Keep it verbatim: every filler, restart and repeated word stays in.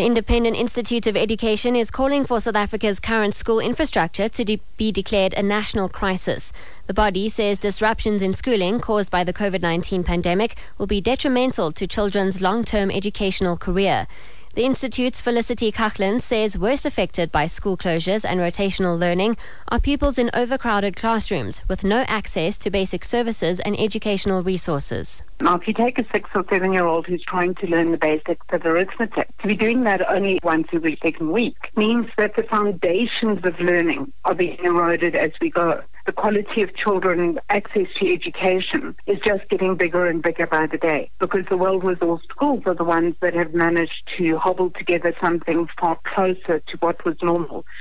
The Independent Institute of Education is calling for South Africa's current school infrastructure to de- be declared a national crisis. The body says disruptions in schooling caused by the COVID nineteen pandemic will be detrimental to children's long-term educational career. The Institute's Felicity Kachlan says worst affected by school closures and rotational learning are pupils in overcrowded classrooms with no access to basic services and educational resources. Now, if you take a six or seven-year-old who's trying to learn the basics of arithmetic, to be doing that only once every second week means that the foundations of learning are being eroded as we go. The quality of children's access to education is just getting bigger and bigger by the day, because the well-resourced schools are the ones that have managed to hobble together something far closer to what was normal.